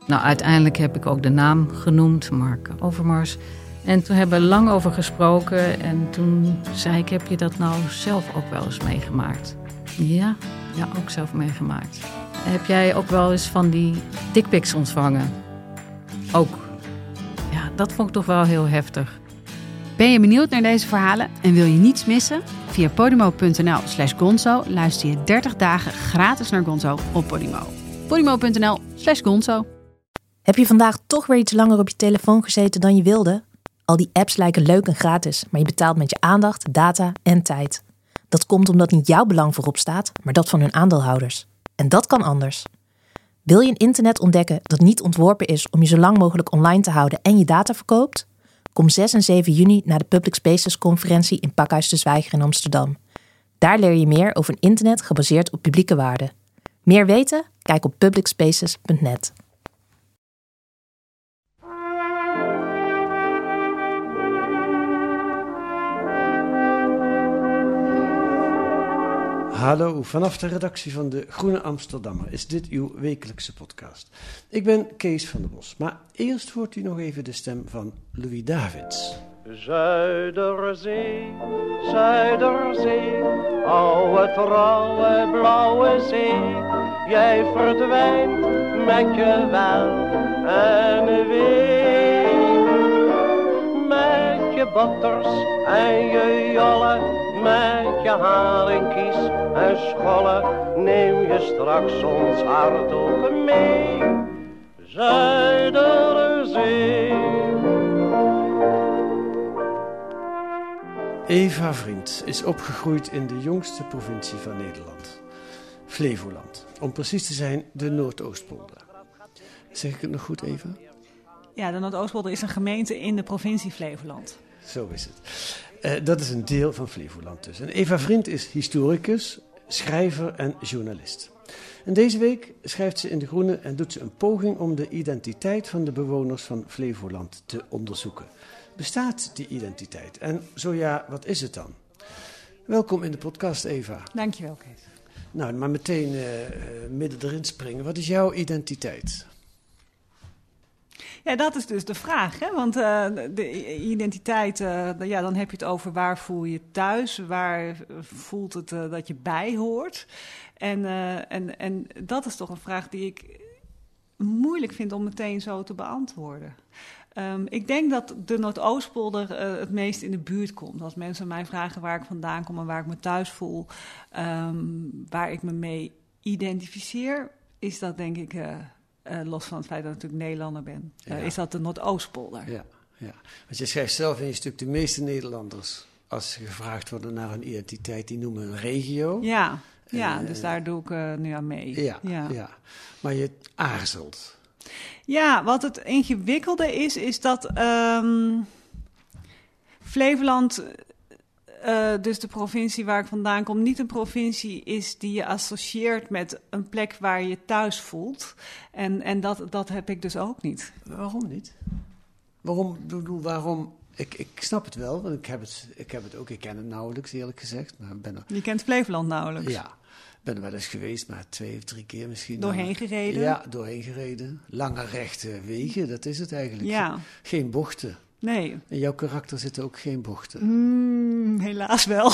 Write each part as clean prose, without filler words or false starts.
Nou, uiteindelijk heb ik ook de naam genoemd, Mark Overmars. En toen hebben we lang over gesproken. En toen zei ik, heb je dat nou zelf ook wel eens meegemaakt? Ja, ook zelf meegemaakt. Heb jij ook wel eens van die dickpics ontvangen? Ook. Ja, dat vond ik toch wel heel heftig. Ben je benieuwd naar deze verhalen en wil je niets missen? Via podimo.nl/gonzo luister je 30 dagen gratis naar Gonzo op Podimo. podimo.nl/gonzo. Heb je vandaag toch weer iets langer op je telefoon gezeten dan je wilde? Al die apps lijken leuk en gratis, maar je betaalt met je aandacht, data en tijd. Dat komt omdat niet jouw belang voorop staat, maar dat van hun aandeelhouders. En dat kan anders. Wil je een internet ontdekken dat niet ontworpen is om je zo lang mogelijk online te houden en je data verkoopt? Kom 6 en 7 juni naar de Public Spaces conferentie in Pakhuis de Zwijger in Amsterdam. Daar leer je meer over een internet gebaseerd op publieke waarden. Meer weten? Kijk op publicspaces.net. Hallo, vanaf de redactie van de Groene Amsterdammer is dit uw wekelijkse podcast. Ik ben Kees van der Bos, maar eerst hoort u nog even de stem van Louis Davids. Zuiderzee, Zuiderzee, oude trouwe blauwe zee. Jij verdwijnt met je wel en wee. Met je botters en je jolle, met je haringkies en scholle, neem je straks ons hart ook mee. Zuiderzee. Eva Vriend is opgegroeid in de jongste provincie van Nederland, Flevoland. Om precies te zijn, de Noordoostpolder. Zeg ik het nog goed, Eva? Ja, de Noordoostpolder is een gemeente in de provincie Flevoland. Zo is het. Dat is een deel van Flevoland dus. En Eva Vriend is historicus, schrijver en journalist. En deze week schrijft ze in De Groene en doet ze een poging om de identiteit van de bewoners van Flevoland te onderzoeken. Bestaat die identiteit? En zo ja, wat is het dan? Welkom in de podcast, Eva. Dankjewel, Kees. Nou, maar meteen midden erin springen. Wat is jouw identiteit? Ja, dat is dus de vraag, hè? Want de identiteit, dan heb je het over waar voel je thuis, waar voelt het dat je bij hoort. En dat is toch een vraag die ik moeilijk vind om meteen zo te beantwoorden. Ik denk dat de Noordoostpolder het meest in de buurt komt. Als mensen mij vragen waar ik vandaan kom en waar ik me thuis voel, waar ik me mee identificeer, is dat denk ik, los van het feit dat ik natuurlijk Nederlander ben, is dat de Noordoostpolder. Ja. Want je schrijft zelf in je stuk, de meeste Nederlanders, als ze gevraagd worden naar een identiteit, die noemen een regio. Ja, dus daar doe ik nu aan mee. Ja. Maar je aarzelt. Ja, wat het ingewikkelde is dat Flevoland, dus de provincie waar ik vandaan kom, niet een provincie is die je associeert met een plek waar je thuis voelt. En dat heb ik dus ook niet. Waarom niet? Waarom? Ik snap het wel, want ik heb het ook. Ik ken het nauwelijks, eerlijk gezegd. Maar Je kent Flevoland nauwelijks? Ja. Ik ben er wel eens geweest, maar 2 of 3 keer misschien. Doorheen gereden? Ja, doorheen gereden. Lange rechte wegen, dat is het eigenlijk. Ja. Geen bochten. Nee. In jouw karakter zitten ook geen bochten. Helaas wel.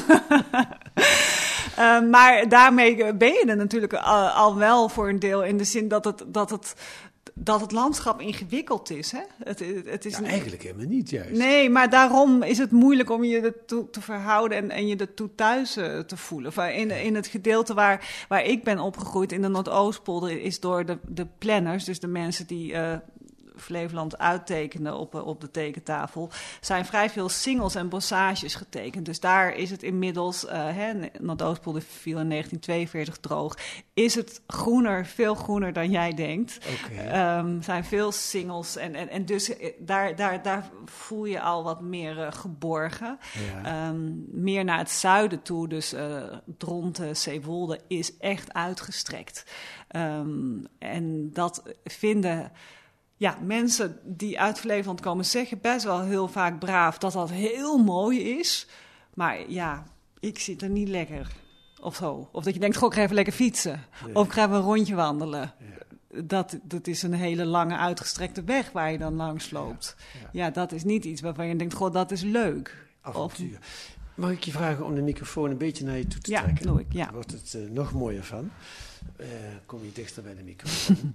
Maar daarmee ben je er natuurlijk al wel voor een deel in de zin dat het landschap ingewikkeld is. Hè? Het is eigenlijk helemaal niet juist. Nee, maar daarom is het moeilijk om je ertoe te verhouden en je ertoe thuis te voelen. In het gedeelte waar ik ben opgegroeid, in de Noordoostpolder, is door de planners, dus de mensen die Flevoland uittekenen op de tekentafel, zijn vrij veel singels en bossages getekend. Dus daar is het inmiddels, Noordoostpolder viel in 1942 droog, is het groener, veel groener dan jij denkt. Okay. Zijn veel singles en dus daar voel je al wat meer geborgen. Ja. Meer naar het zuiden toe, dus Dronten, Zeewolde is echt uitgestrekt. En dat vinden mensen die uit Flevoland komen zeggen best wel heel vaak braaf dat heel mooi is. Maar ja, ik zit er niet lekker of zo. Of dat je denkt, goh, ik ga even lekker fietsen. Nee. Of ik ga even een rondje wandelen. Ja. dat is een hele lange uitgestrekte weg waar je dan langs loopt. Ja, dat is niet iets waarvan je denkt, goh, dat is leuk. Avontuur. Mag ik je vragen om de microfoon een beetje naar je toe te trekken? Doe ik, ja. Daar wordt het nog mooier van. Kom je dichter bij de microfoon.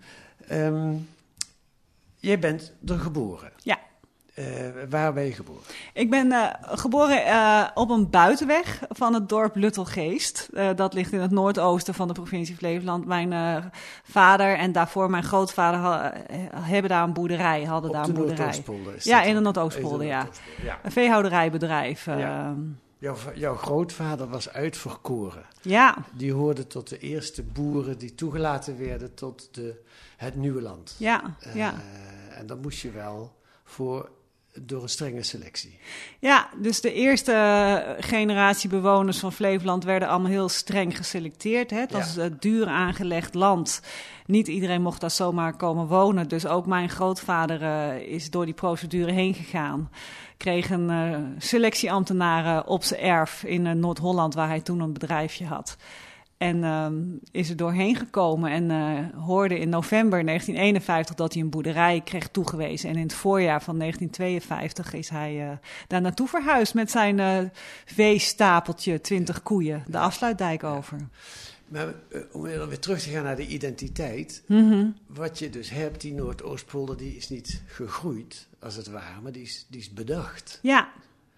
Jij bent er geboren. Ja. Waar ben je geboren? Ik ben geboren op een buitenweg van het dorp Luttelgeest. Dat ligt in het noordoosten van de provincie Flevoland. Mijn vader en daarvoor mijn grootvader hadden daar een boerderij. Op de Noordoostpolder is dat? Ja, in de Noordoostpolder, ja. Een veehouderijbedrijf. Ja. Jouw grootvader was uitverkoren. Ja. Die hoorde tot de eerste boeren die toegelaten werden tot het nieuwe land. Ja. En dan moest je wel door een strenge selectie. Ja, dus de eerste generatie bewoners van Flevoland werden allemaal heel streng geselecteerd. Hè? Het was duur aangelegd land. Niet iedereen mocht daar zomaar komen wonen. Dus ook mijn grootvader is door die procedure heen gegaan. Kreeg een selectieambtenaren op zijn erf in Noord-Holland, waar hij toen een bedrijfje had. En is er doorheen gekomen en hoorde in november 1951 dat hij een boerderij kreeg toegewezen. En in het voorjaar van 1952 is hij daar naartoe verhuisd met zijn veestapeltje, 20 koeien, de afsluitdijk over. Maar om weer terug te gaan naar de identiteit. Wat je dus hebt, die Noordoostpolder, die is niet gegroeid, als het ware, maar die is bedacht. Ja.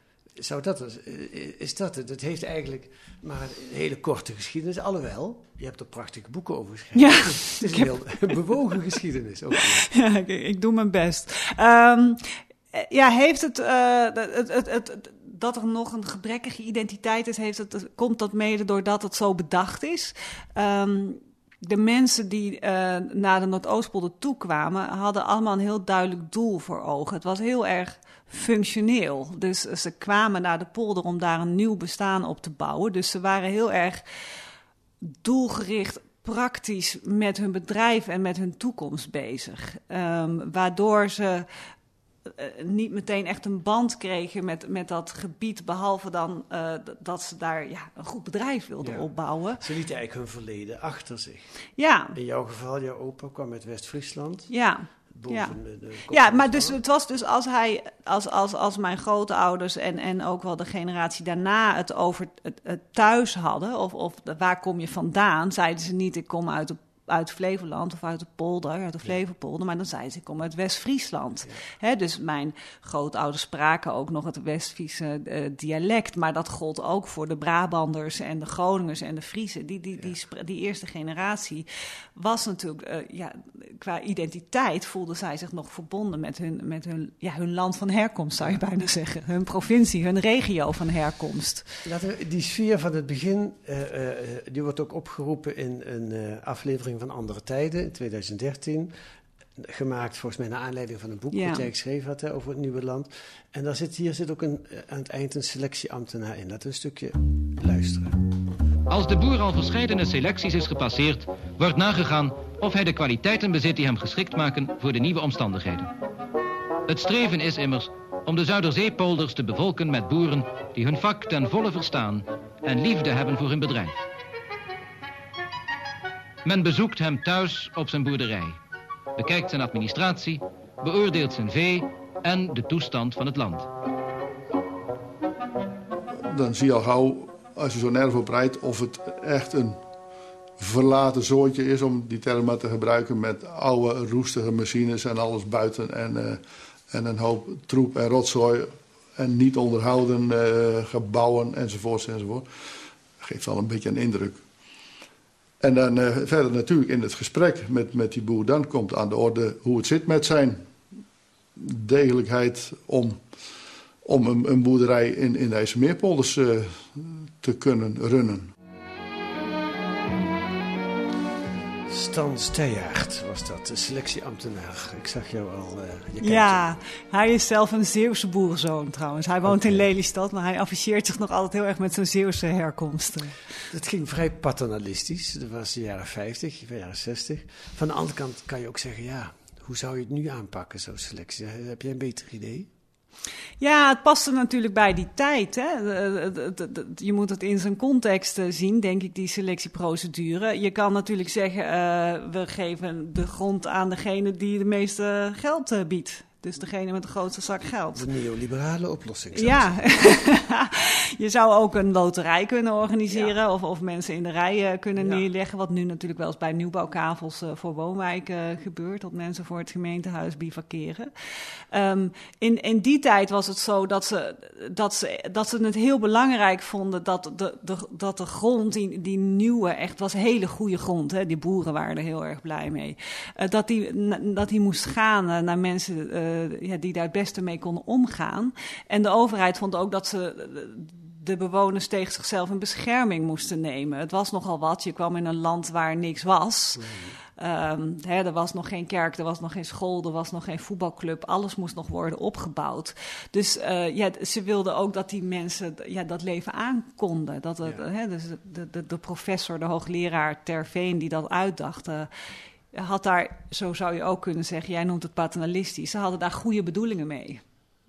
Is dat het? Het heeft eigenlijk maar een hele korte geschiedenis. Alhoewel, je hebt er prachtige boeken over geschreven. Ja, het is een heel bewogen geschiedenis. Ook ja, ik doe mijn best. Heeft het dat er nog een gebrekkige identiteit is, komt dat mede doordat het zo bedacht is. De mensen die naar de Noordoostpolder toekwamen, hadden allemaal een heel duidelijk doel voor ogen. Het was heel erg functioneel. Dus ze kwamen naar de polder om daar een nieuw bestaan op te bouwen. Dus ze waren heel erg doelgericht, praktisch met hun bedrijf en met hun toekomst bezig. Waardoor ze niet meteen echt een band kregen met dat gebied, behalve dan dat ze daar een goed bedrijf wilden opbouwen. Ze lieten eigenlijk hun verleden achter zich. Ja. In jouw geval, jouw opa kwam uit West-Friesland. Ja. Maar dus het was dus als mijn grootouders en ook wel de generatie daarna het over het thuis hadden, of waar kom je vandaan, zeiden ze niet ik kom uit Flevoland of uit de polder, uit de Flevopolder, maar dan zeiden ze ik kom uit West-Friesland. Ja. Dus mijn grootouders spraken ook nog het West-Friese dialect, maar dat gold ook voor de Brabanders en de Groningers en de Friezen. Die eerste generatie was natuurlijk, qua identiteit voelden zij zich nog verbonden met hun land van herkomst, zou je bijna zeggen. Hun provincie, hun regio van herkomst. Die sfeer van het begin, die wordt ook opgeroepen in een aflevering van Andere Tijden in 2013. Gemaakt volgens mij naar aanleiding van een boek dat jij geschreven had over het nieuwe land. En hier zit ook aan het eind een selectieambtenaar in. Laten we een stukje luisteren. Als de boer al verscheidene selecties is gepasseerd, wordt nagegaan of hij de kwaliteiten bezit die hem geschikt maken voor de nieuwe omstandigheden. Het streven is immers om de Zuiderzeepolders te bevolken met boeren die hun vak ten volle verstaan en liefde hebben voor hun bedrijf. Men bezoekt hem thuis op zijn boerderij, bekijkt zijn administratie, beoordeelt zijn vee en de toestand van het land. Dan zie je al gauw, als je zo nergens op rijdt, of het echt een verlaten zootje is, om die term maar te gebruiken, met oude roestige machines en alles buiten en een hoop troep en rotzooi en niet onderhouden gebouwen enzovoort. Dat geeft al een beetje een indruk. En dan verder natuurlijk in het gesprek met die boer, dan komt aan de orde hoe het zit met zijn degelijkheid om een boerderij in deze meerpolders te kunnen runnen. Stan Steyaert was dat, de selectieambtenaar. Ik zag jou al. Hij is zelf een Zeeuwse boerenzoon trouwens. Hij woont in Lelystad, maar hij afficheert zich nog altijd heel erg met zijn Zeeuwse herkomsten. Dat ging vrij paternalistisch. Dat was de jaren 50, de jaren 60. Van de andere kant kan je ook zeggen, hoe zou je het nu aanpakken, zo'n selectie? Heb jij een beter idee? Ja, het paste natuurlijk bij die tijd. Hè? Je moet het in zijn context zien, denk ik, die selectieprocedure. Je kan natuurlijk zeggen, we geven de grond aan degene die de meeste geld biedt. Dus degene met de grootste zak geld. De neoliberale oplossing. Ja, je zou ook een loterij kunnen organiseren of mensen in de rij kunnen neerleggen. Wat nu natuurlijk wel eens bij nieuwbouwkavels voor woonwijken gebeurt. Dat mensen voor het gemeentehuis bivakeren. In die tijd was het zo dat ze het heel belangrijk vonden dat de grond, die nieuwe, echt was hele goede grond. Hè? Die boeren waren er heel erg blij mee. Dat die moest gaan naar mensen die daar het beste mee konden omgaan. En de overheid vond ook dat ze de bewoners tegen zichzelf in bescherming moesten nemen. Het was nogal wat. Je kwam in een land waar niks was. Er was nog geen kerk, er was nog geen school, er was nog geen voetbalclub. Alles moest nog worden opgebouwd. Dus ze wilden ook dat die mensen dat leven aankonden. Dus de professor, de hoogleraar Terveen die dat uitdacht, had daar, zo zou je ook kunnen zeggen, jij noemt het paternalistisch. Ze hadden daar goede bedoelingen mee.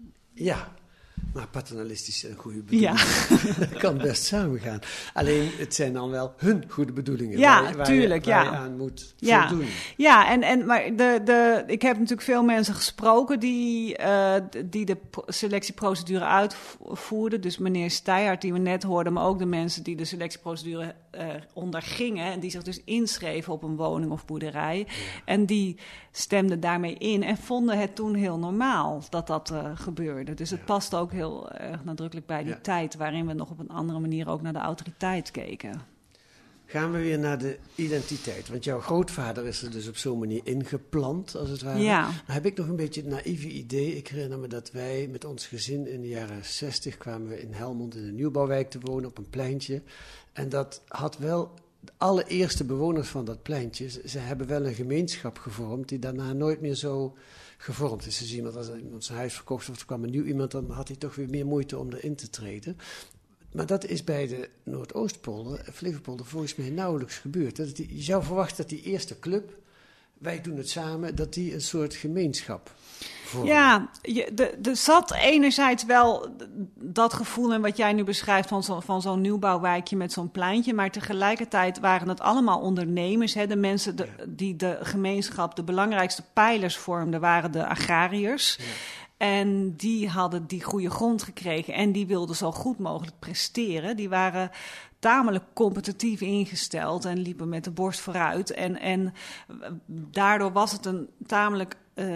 Ja, maar paternalistisch en goede bedoelingen, dat kan best samengaan. Alleen, het zijn dan wel hun goede bedoelingen waar je aan moet voldoen. Ja, maar ik heb natuurlijk veel mensen gesproken die de selectieprocedure uitvoerden. Dus meneer Steijhart, die we net hoorden, maar ook de mensen die de selectieprocedure ondergingen en die zich dus inschreven op een woning of boerderij. Ja. En die stemden daarmee in en vonden het toen heel normaal dat gebeurde. Dus het past ook heel erg nadrukkelijk bij die tijd waarin we nog op een andere manier ook naar de autoriteit keken. Gaan we weer naar de identiteit. Want jouw grootvader is er dus op zo'n manier ingeplant, als het ware. Ja. Dan heb ik nog een beetje het naïeve idee. Ik herinner me dat wij met ons gezin in de jaren 60 kwamen we in Helmond in een nieuwbouwwijk te wonen op een pleintje. En dat had wel de allereerste bewoners van dat pleintje. Ze hebben wel een gemeenschap gevormd die daarna nooit meer zo gevormd is. Dus als iemand zijn huis verkocht of er kwam een nieuw iemand, dan had hij toch weer meer moeite om erin te treden. Maar dat is bij de Noordoostpolder, Flevopolder, volgens mij nauwelijks gebeurd. Je zou verwachten dat die eerste club, wij doen het samen, dat die een soort gemeenschap vormen. Ja, er zat enerzijds wel dat gevoel in wat jij nu beschrijft van zo'n nieuwbouwwijkje met zo'n pleintje. Maar tegelijkertijd waren het allemaal ondernemers. Hè? De mensen die de gemeenschap de belangrijkste pijlers vormden, waren de agrariërs. Ja. En die hadden die goede grond gekregen en die wilden zo goed mogelijk presteren. Die waren tamelijk competitief ingesteld en liepen met de borst vooruit. En daardoor was het een tamelijk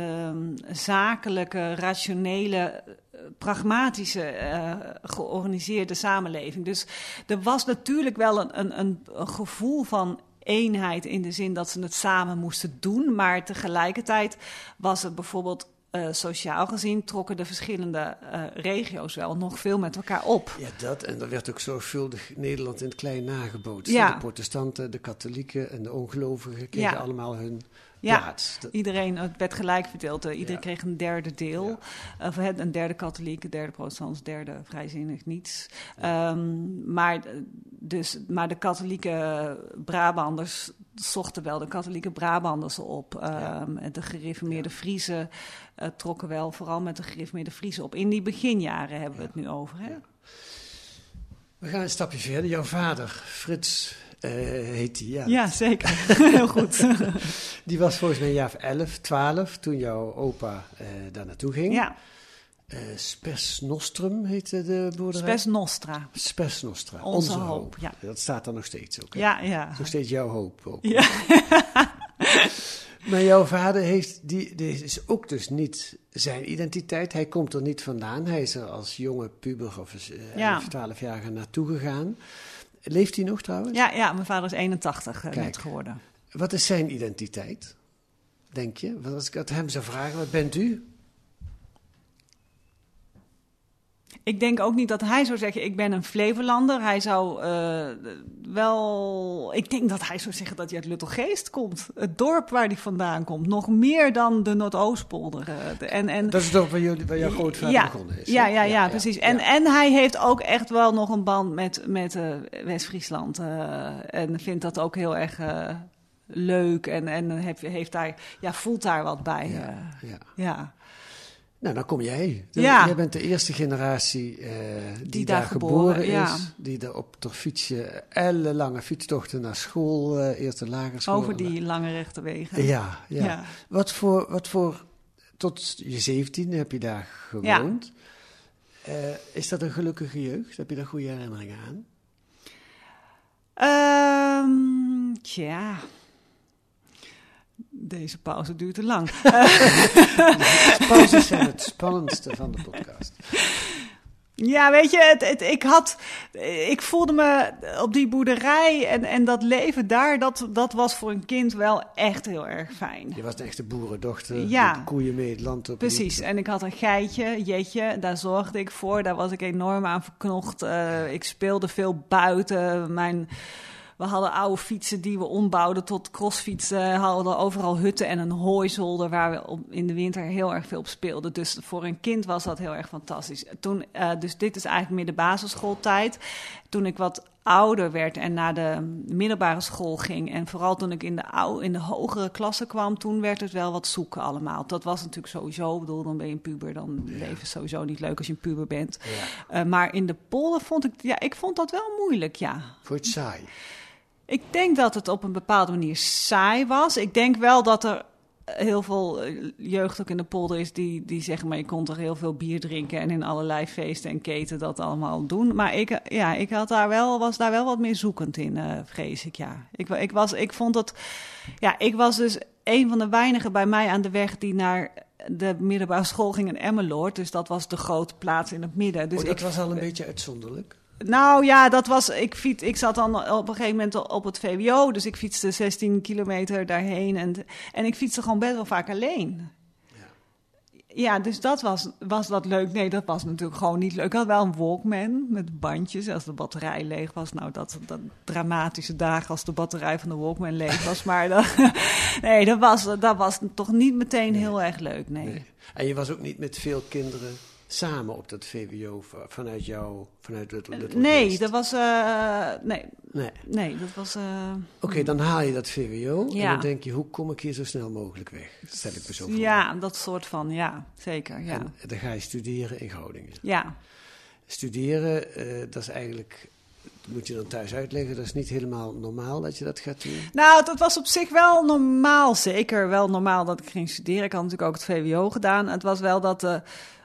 zakelijke, rationele, pragmatische, georganiseerde samenleving. Dus er was natuurlijk wel een gevoel van eenheid in de zin dat ze het samen moesten doen. Maar tegelijkertijd was het bijvoorbeeld sociaal gezien trokken de verschillende regio's wel nog veel met elkaar op. Ja, dat. En er werd ook zorgvuldig Nederland in het klein nagebootst. Ja. De protestanten, de katholieken en de ongelovigen kregen allemaal hun plaats. Iedereen, het werd gelijk verdeeld. Iedereen kreeg een derde deel. Ja. Een derde katholiek, een derde protestant, een derde vrijzinnig niets. Ja. Maar de katholieke Brabanders zochten wel de katholieke Brabanders op. De gereformeerde Friezen trokken wel vooral met de gereformeerde Friezen op. In die beginjaren hebben we het nu over. Hè? Ja. We gaan een stapje verder. Jouw vader, Frits, heet hij. Ja, zeker. Heel goed. Die was volgens mij een jaar of 11, 12 toen jouw opa daar naartoe ging. Ja. Spes Nostrum heette de boerderij. Spes Nostra. Onze hoop. Ja. Dat staat er nog steeds ook. Hè? Ja. Nog steeds jouw hoop ook. Ja. Maar jouw vader heeft, die is ook dus niet zijn identiteit. Hij komt er niet vandaan. Hij is er als jonge puber of 12-jarige naartoe gegaan. Leeft hij nog trouwens? Ja, mijn vader is 81 net geworden. Wat is zijn identiteit, denk je? Want als ik het hem zou vragen, wat bent u? Ik denk ook niet dat hij zou zeggen, ik ben een Flevolander. Hij zou ik denk dat hij zou zeggen dat hij uit Luttelgeest komt. Het dorp waar hij vandaan komt. Nog meer dan de Noordoostpolder. Dat is het dorp waar jouw grootvader begonnen is. Ja, precies. En hij heeft ook echt wel nog een band met West-Friesland. En vindt dat ook heel erg leuk. En heeft daar, voelt daar wat bij. Ja. Nou, dan kom jij. Ja. Jij bent de eerste generatie die daar daar geboren ja. is. Die daar op ter fietsje ellenlange fietstochten naar school, eerst de lagere school. Over die lange rechte wegen. Ja. Wat voor, tot je 17e heb je daar gewoond. Ja. Is dat een gelukkige jeugd? Heb je daar goede herinneringen aan? Tja... Deze pauze duurt te lang. De pauzes zijn het spannendste van de podcast. Ja, weet je, ik voelde me op die boerderij en dat leven daar, dat was voor een kind wel echt heel erg fijn. Je was een echte boerendochter, ja. met koeien mee het land op. Precies, en ik had een geitje, Jetje, daar zorgde ik voor, daar was ik enorm aan verknocht. Ik speelde veel buiten, we hadden oude fietsen die we ombouwden tot crossfietsen. Hadden overal hutten en een hooizolder waar we in de winter heel erg veel op speelden. Dus voor een kind was dat heel erg fantastisch. Toen, dus dit is eigenlijk meer de basisschooltijd. Toen ik wat ouder werd en naar de middelbare school ging... en vooral toen ik in de hogere klasse kwam... toen werd het wel wat zoeken allemaal. Dat was natuurlijk sowieso, ik bedoel, dan ben je een puber... dan leven is sowieso niet leuk als je een puber bent. Ja. Maar in de polder vond dat wel moeilijk, ja. Vond je het saai? Ik denk dat het op een bepaalde manier saai was. Ik denk wel dat er heel veel jeugd ook in de polder is die zeggen... maar je kon toch heel veel bier drinken en in allerlei feesten en keten dat allemaal doen. Maar ik was daar wel wat meer zoekend in, vrees ik, ja. Ik was dus een van de weinigen bij mij aan de weg die naar... de middelbare school ging in Emmeloord, dus dat was de grote plaats in het midden. Dus dat was al een beetje uitzonderlijk? Nou ja, ik zat dan op een gegeven moment op het VWO, dus ik fietste 16 kilometer daarheen en ik fietste gewoon best wel vaak alleen. Ja, dus was dat leuk? Nee, dat was natuurlijk gewoon niet leuk. Ik had wel een Walkman met bandjes. Als de batterij leeg was, nou dat dramatische dagen als de batterij van de Walkman leeg was. Maar dat was toch niet meteen heel erg leuk, nee. En je was ook niet met veel kinderen samen op dat VWO vanuit het Nee, dat was... Nee, dat was... Oké, dan haal je dat VWO en dan denk je, hoe kom ik hier zo snel mogelijk weg? Dat stel ik me zo voor. Ja, dat soort van, ja, zeker. Ja. En dan ga je studeren in Groningen. Ja. Studeren, dat is eigenlijk... Dat moet je dan thuis uitleggen, dat is niet helemaal normaal dat je dat gaat doen? Nou, dat was op zich wel normaal, zeker wel normaal dat ik ging studeren. Ik had natuurlijk ook het VWO gedaan. Het was wel dat...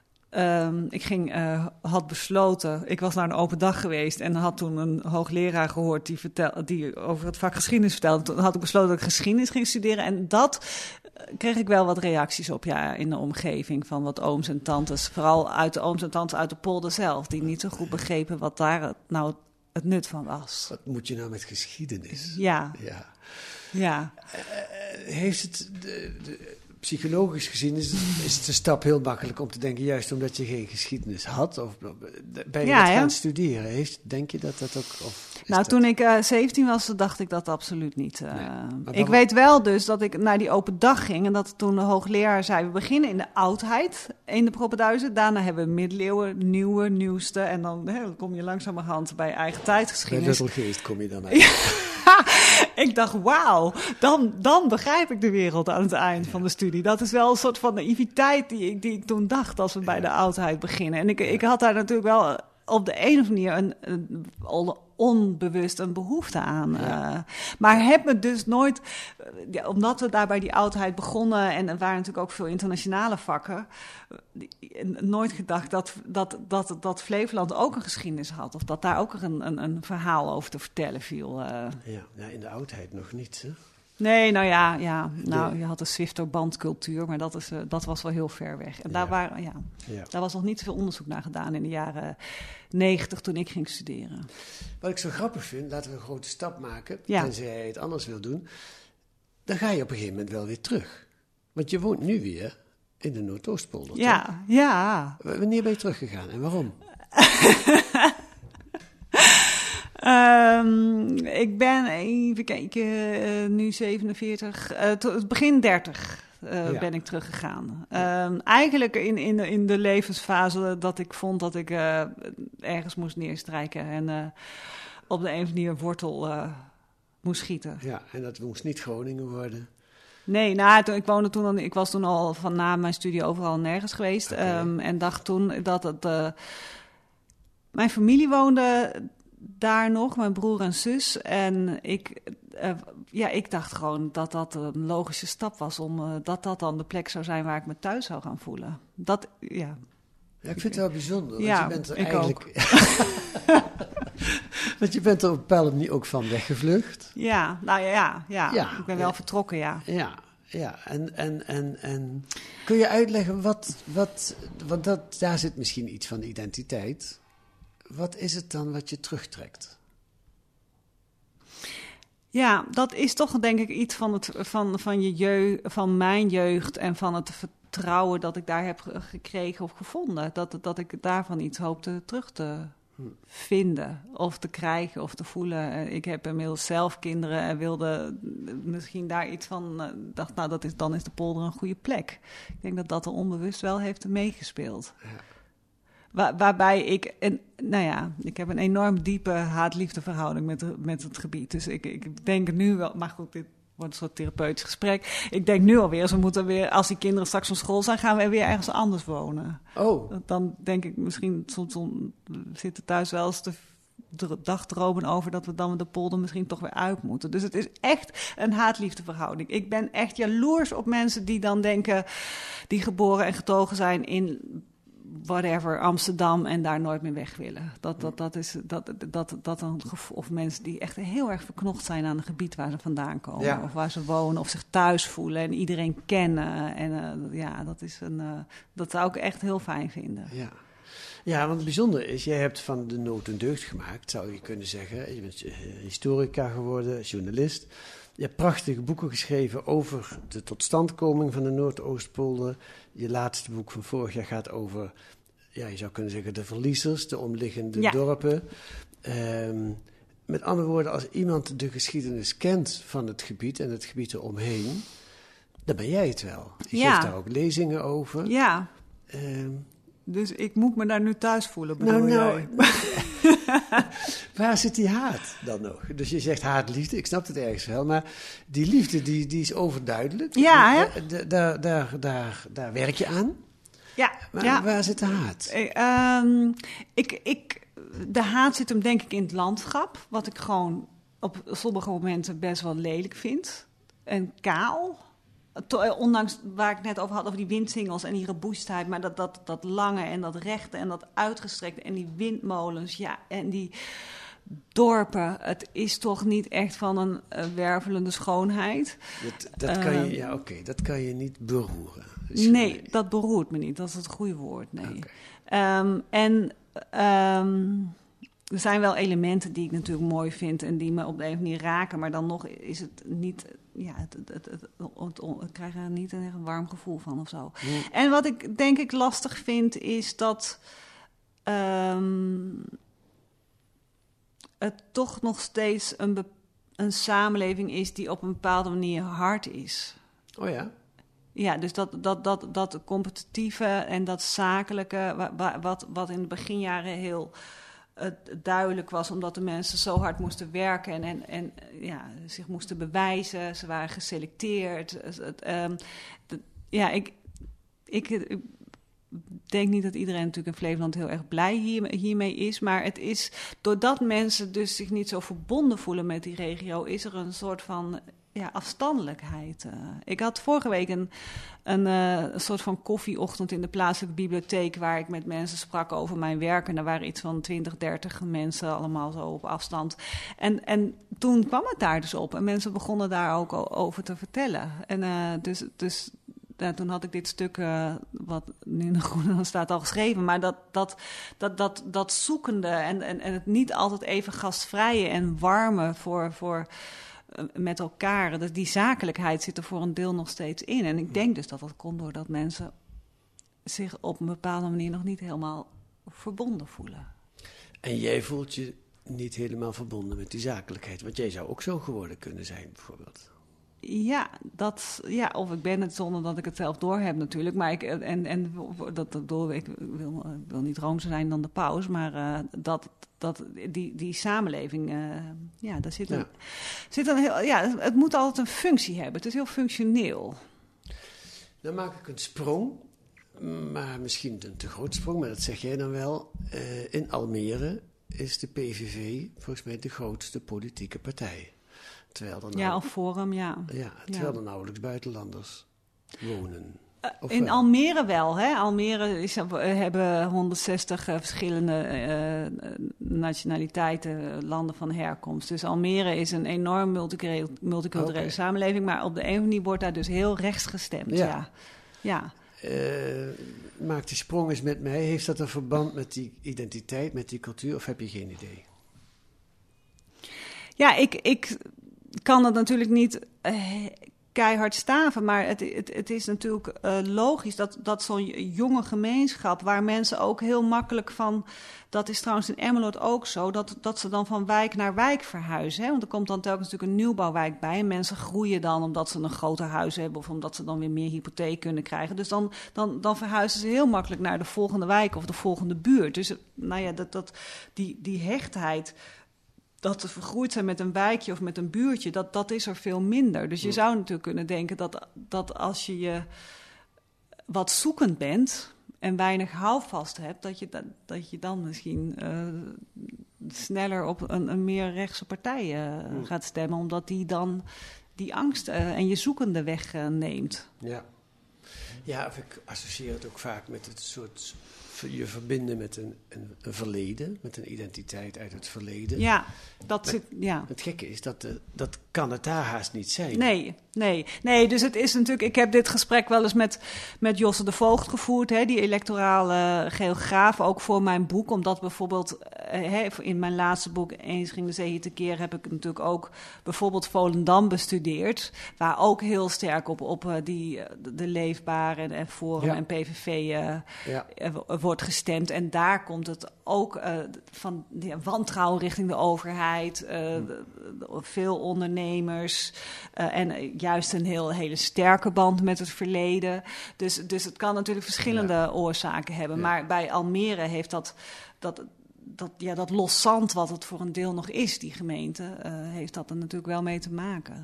had besloten, ik was naar een open dag geweest en had toen een hoogleraar gehoord die over het vak geschiedenis vertelde. Toen had ik besloten dat ik geschiedenis ging studeren en dat kreeg ik wel wat reacties op, ja, in de omgeving van wat ooms en tantes. Vooral uit de ooms en tantes uit de polder zelf, die niet zo goed begrepen wat daar nou het nut van was. Wat moet je nou met geschiedenis? Ja. Heeft het... Psychologisch gezien is het een stap heel makkelijk om te denken... juist omdat je geen geschiedenis had of ben je het gaan studeren. Denk je dat ook... Toen ik 17 was, dacht ik dat absoluut niet. Ik weet wel dus dat ik naar die open dag ging... en dat toen de hoogleraar zei... we beginnen in de oudheid in de Propenduizen. Daarna hebben we middeleeuwen, nieuwste... en dan kom je langzamerhand bij eigen tijdgeschiedenis. Bij Luttelgeest kom je dan uit. Ik dacht, wauw, dan begrijp ik de wereld aan het eind van de studie. Dat is wel een soort van naïviteit die ik toen dacht als we bij de oudheid beginnen. En ik had daar natuurlijk wel op de een of andere manier onbewust een behoefte aan. Maar heb me dus nooit, omdat we daar bij die oudheid begonnen... en er waren natuurlijk ook veel internationale vakken... nooit gedacht dat Flevoland ook een geschiedenis had... of dat daar ook een verhaal over te vertellen viel. Ja, in de oudheid nog niet, hè? Nee, je had de Zwifterbandcultuur, maar dat was wel heel ver weg. En daar was nog niet zoveel onderzoek naar gedaan in de jaren 90 toen ik ging studeren. Wat ik zo grappig vind, laten we een grote stap maken, tenzij jij het anders wil doen. Dan ga je op een gegeven moment wel weer terug. Want je woont nu weer in de Noordoostpolder. Ja. Wanneer ben je teruggegaan en waarom? Ik ben, even kijken, nu 47, begin 30 ben ik teruggegaan. Eigenlijk in de levensfase dat ik vond dat ik ergens moest neerstrijken en op de een of andere manier wortel moest schieten. Ja, en dat moest niet Groningen worden. Nee, ik was toen al van na mijn studie overal nergens geweest. Okay. En dacht toen dat het... mijn familie woonde daar nog, mijn broer en zus. En ik dacht gewoon dat dat een logische stap was... dat dan de plek zou zijn waar ik me thuis zou gaan voelen. Ja, ik vind het wel bijzonder. Want ja, je bent er ik eigenlijk... ook. Want je bent er op een bepaalde manier ook van weggevlucht. Ja, nou ja. Ik ben wel vertrokken, ja. Ja. En kun je uitleggen want daar zit misschien iets van identiteit. Wat is het dan wat je terugtrekt? Ja, dat is toch denk ik iets van mijn jeugd en van het vertrouwen dat ik daar heb gekregen of gevonden. Dat ik daarvan iets hoopte terug te vinden of te krijgen of te voelen. Ik heb inmiddels zelf kinderen en wilde misschien daar iets van... dacht, dan is de polder een goede plek. Ik denk dat er onbewust wel heeft meegespeeld. Ja. Waarbij ik heb een enorm diepe haat-liefde verhouding met het gebied. Dus ik denk nu wel, maar goed, dit wordt een soort therapeutisch gesprek. Ik denk nu alweer, als die kinderen straks van school zijn, gaan we weer ergens anders wonen. Oh. Dan denk ik misschien, soms zitten thuis wel eens te dagdromen over dat we dan de polder misschien toch weer uit moeten. Dus het is echt een haat-liefde verhouding. Ik ben echt jaloers op mensen die dan denken, die geboren en getogen zijn in whatever, Amsterdam en daar nooit meer weg willen. Of mensen die echt heel erg verknocht zijn aan het gebied waar ze vandaan komen. Ja. Of waar ze wonen, of zich thuis voelen en iedereen kennen. En dat zou ik echt heel fijn vinden. Ja. Ja, want het bijzondere is, jij hebt van de nood een deugd gemaakt, zou je kunnen zeggen. Je bent historica geworden, journalist. Je hebt prachtige boeken geschreven over de totstandkoming van de Noordoostpolder. Je laatste boek van vorig jaar gaat over, je zou kunnen zeggen, de verliezers, de omliggende dorpen. Met andere woorden, als iemand de geschiedenis kent van het gebied en het gebied eromheen, dan ben jij het wel. Je geeft daar ook lezingen over. Ja. Dus ik moet me daar nu thuis voelen, bedoel jij? Waar zit die haat dan nog? Dus je zegt haat-liefde, ik snap het ergens wel, maar die liefde die is overduidelijk. Ja, hè? Daar werk je aan. Ja. Maar waar zit de haat? De haat zit hem denk ik in het landschap, wat ik gewoon op sommige momenten best wel lelijk vind. En kaal. Ondanks waar ik het net over had, over die windsingels en die robuustheid, maar dat lange en dat rechte en dat uitgestrekte en die windmolens, en die dorpen, het is toch niet echt van een wervelende schoonheid. Dat kan je niet beroeren. Nee, dat beroert me niet, dat is het goede woord, nee. Okay. Er zijn wel elementen die ik natuurlijk mooi vind en die me op de een of andere manier raken, maar dan nog is het niet, ik krijg er niet een warm gevoel van of zo. Mm. En wat ik denk ik lastig vind is dat het toch nog steeds een samenleving is die op een bepaalde manier hard is. Oh ja? Ja, dus dat competitieve en dat zakelijke, wat in de beginjaren heel duidelijk was, omdat de mensen zo hard moesten werken en zich moesten bewijzen. Ze waren geselecteerd. Ik denk niet dat iedereen natuurlijk in Flevoland heel erg blij hiermee is, maar het is, doordat mensen dus zich niet zo verbonden voelen met die regio, is er een soort van afstandelijkheid. Ik had vorige week een soort van koffieochtend in de plaatselijke bibliotheek waar ik met mensen sprak over mijn werk. En er waren iets van 20, 30 mensen allemaal zo op afstand. En toen kwam het daar dus op. En mensen begonnen daar ook over te vertellen. En dus toen had ik dit stuk, wat nu in de Groene staat, al geschreven. Maar dat zoekende en het niet altijd even gastvrije en warme voor met elkaar. Dus die zakelijkheid zit er voor een deel nog steeds in. En ik denk dus dat komt doordat mensen zich op een bepaalde manier nog niet helemaal verbonden voelen. En jij voelt je niet helemaal verbonden met die zakelijkheid. Want jij zou ook zo geworden kunnen zijn, bijvoorbeeld. Of ik ben het zonder dat ik het zelf doorheb natuurlijk. Maar ik wil niet roomser zijn dan de paus, maar die samenleving, daar zit een heel, het moet altijd een functie hebben. Het is heel functioneel. Dan maak ik een sprong, maar misschien een te groot sprong, maar dat zeg jij dan wel. In Almere is de PVV volgens mij de grootste politieke partij. Of Forum, terwijl er nauwelijks buitenlanders wonen. In Almere wel, hè. Almere hebben 160 verschillende nationaliteiten, landen van herkomst. Dus Almere is een enorm multiculturele samenleving, maar op de een of andere manier wordt daar dus heel rechts gestemd. Ja. Maak die sprong eens met mij. Heeft dat een verband met die identiteit, met die cultuur, of heb je geen idee? Ja, ik kan het natuurlijk niet keihard staven, maar het is natuurlijk logisch dat zo'n jonge gemeenschap, waar mensen ook heel makkelijk van, dat is trouwens in Emmeloord ook zo, dat ze dan van wijk naar wijk verhuizen. Hè? Want er komt dan telkens natuurlijk een nieuwbouwwijk bij en mensen groeien dan omdat ze een groter huis hebben of omdat ze dan weer meer hypotheek kunnen krijgen. Dus dan verhuizen ze heel makkelijk naar de volgende wijk of de volgende buurt. Dus die hechtheid, dat ze vergroeid zijn met een wijkje of met een buurtje, dat is er veel minder. Dus je zou natuurlijk kunnen denken dat als je wat zoekend bent en weinig houvast hebt, dat je dan misschien sneller op een meer rechtse partij gaat stemmen, omdat die dan die angst en je zoekende wegneemt. Ja, of ik associeer het ook vaak met het soort je verbinden met een verleden, met een identiteit uit het verleden. Ja, Het gekke is, dat kan het daar haast niet zijn. Nee, dus het is natuurlijk, ik heb dit gesprek wel eens met Josse de Voogd gevoerd, hè, die electorale geograaf, ook voor mijn boek, omdat bijvoorbeeld in mijn laatste boek, Eens ging de zee hier tekeer, heb ik natuurlijk ook bijvoorbeeld Volendam bestudeerd, waar ook heel sterk op de Leefbare en Forum en PVV wordt gestemd. En daar komt het ook van wantrouwen richting de overheid, veel ondernemers en juist een hele sterke band met het verleden. Dus het kan natuurlijk verschillende oorzaken hebben. Ja. Maar bij Almere heeft dat los zand, wat het voor een deel nog is, die gemeente, heeft dat er natuurlijk wel mee te maken.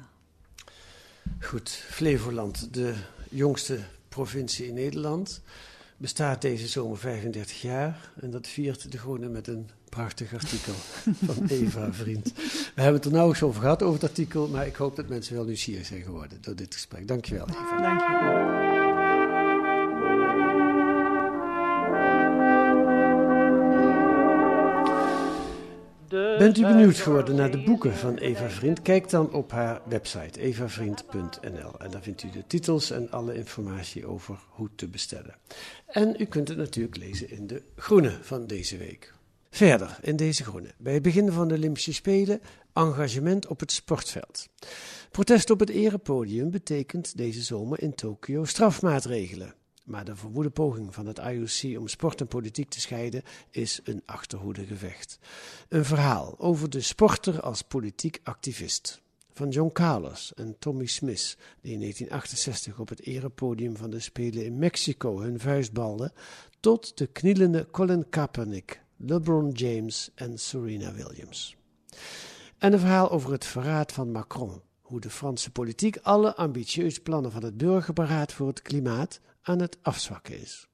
Goed, Flevoland, de jongste provincie in Nederland, bestaat deze zomer 35 jaar. En dat viert De Groene met een prachtig artikel van Eva Vriend. We hebben het er nauwelijks over gehad, over het artikel, maar ik hoop dat mensen wel nieuwsgierig zijn geworden door dit gesprek. Dankjewel, Eva. Dankjewel. Bent u benieuwd geworden naar de boeken van Eva Vriend? Kijk dan op haar website evavriend.nl en daar vindt u de titels en alle informatie over hoe te bestellen. En u kunt het natuurlijk lezen in De Groene van deze week. Verder in deze Groene. Bij het begin van de Olympische Spelen engagement op het sportveld. Protest op het erepodium betekent deze zomer in Tokio strafmaatregelen. Maar de verwoede poging van het IOC om sport en politiek te scheiden is een achterhoedegevecht. Een verhaal over de sporter als politiek activist. Van John Carlos en Tommy Smith, die in 1968 op het erepodium van de Spelen in Mexico hun vuist balden, tot de knielende Colin Kaepernick, LeBron James en Serena Williams. En een verhaal over het verraad van Macron, hoe de Franse politiek alle ambitieuze plannen van het burgerberaad voor het klimaat aan het afzwakken is.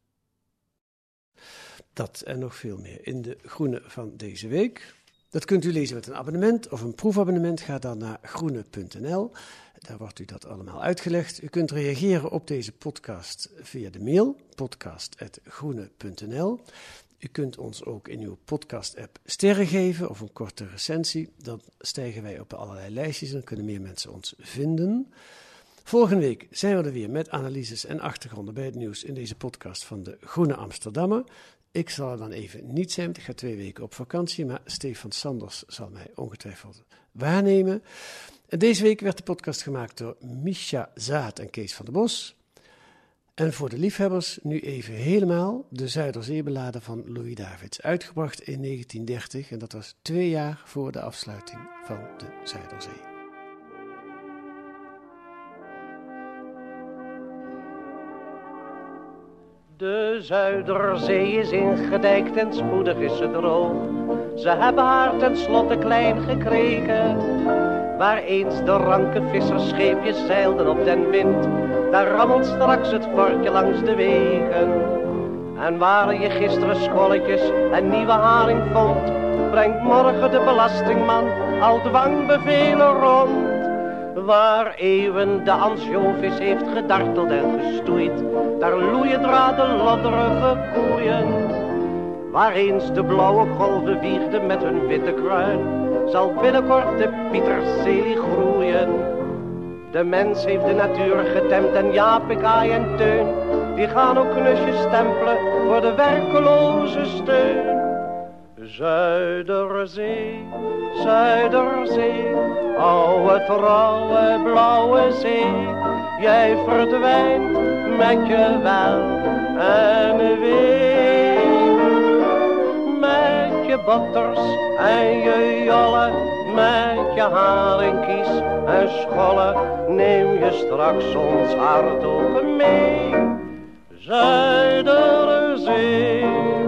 Dat en nog veel meer in De Groene van deze week. Dat kunt u lezen met een abonnement of een proefabonnement. Ga dan naar groene.nl. Daar wordt u dat allemaal uitgelegd. U kunt reageren op deze podcast via de mail podcast@groene.nl. U kunt ons ook in uw podcast-app sterren geven of een korte recensie. Dan stijgen wij op allerlei lijstjes en dan kunnen meer mensen ons vinden. Volgende week zijn we er weer met analyses en achtergronden bij het nieuws in deze podcast van De Groene Amsterdammer. Ik zal er dan even niet zijn, want ik ga 2 weken op vakantie, maar Stefan Sanders zal mij ongetwijfeld waarnemen. En deze week werd de podcast gemaakt door Misha Zaat en Kees van der Bos. En voor de liefhebbers nu even helemaal de Zuiderzeebeladen van Louis Davids, uitgebracht in 1930 en dat was 2 jaar voor de afsluiting van de Zuiderzee. De Zuiderzee is ingedijkt en spoedig is ze droog. Ze hebben haar tenslotte klein gekregen. Waar eens de ranke vissersscheepjes zeilden op den wind, daar rammelt straks het vorkje langs de wegen. En waar je gisteren scholletjes en nieuwe haring vond, brengt morgen de belastingman al dwangbevelen rond. Waar eeuwen de ansjovis heeft gedarteld en gestoeid, daar loeien draden lodderige koeien. Waar eens de blauwe golven wiegden met hun witte kruin, zal binnenkort de pieterselie groeien. De mens heeft de natuur getemd en Jaap, Kaai en Teun, die gaan ook knusjes stempelen voor de werkeloze steun. Zuiderzee, Zuiderzee, oude trouwe blauwe zee, jij verdwijnt met je wel en wee. Met je botters en je jolle, met je haringkies en scholle, neem je straks ons hart ook mee. Zuiderzee.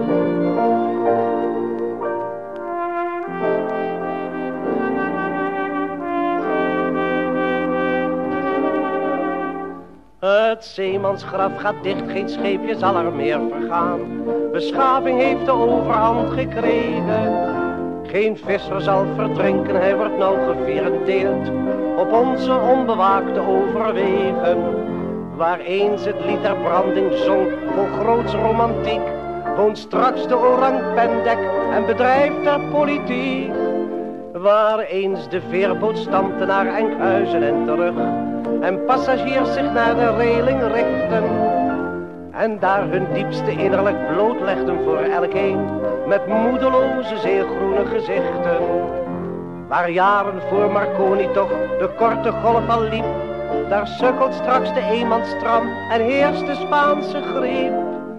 Het zeemansgraf gaat dicht, geen scheepje zal er meer vergaan. Beschaving heeft de overhand gekregen. Geen visser zal verdrinken, hij wordt nou gevierendeeld op onze onbewaakte overwegen. Waar eens het lied der branding zong vol groots romantiek, woont straks de orang-pendek en bedrijft daar politiek. Waar eens de veerboot stampte naar Enkhuizen en terug, en passagiers zich naar de reling richten, en daar hun diepste innerlijk blootlegden voor elkeen, met moedeloze zeegroene gezichten. Waar jaren voor Marconi toch de korte golf al liep, daar sukkelt straks de eenmanstram en heerst de Spaanse griep.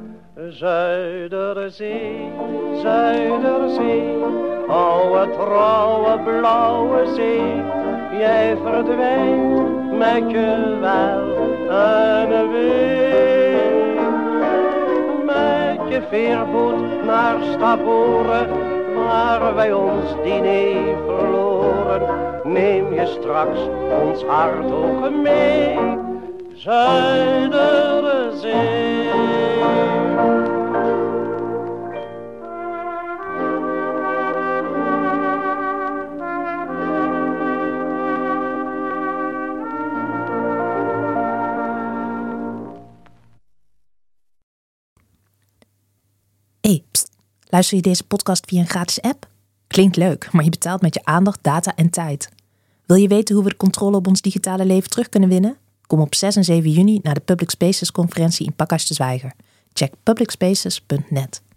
Zuiderzee, Zuiderzee, oude trouwe blauwe zee, jij verdwijnt met je wel en wee. Met je veerboot naar Stavoren, waar wij ons diner verloren, neem je straks ons hart ook mee. Zuiderzee. Luister je deze podcast via een gratis app? Klinkt leuk, maar je betaalt met je aandacht, data en tijd. Wil je weten hoe we de controle op ons digitale leven terug kunnen winnen? Kom op 6 en 7 juni naar de Public Spaces conferentie in Pakhuis de Zwijger. Check publicspaces.net.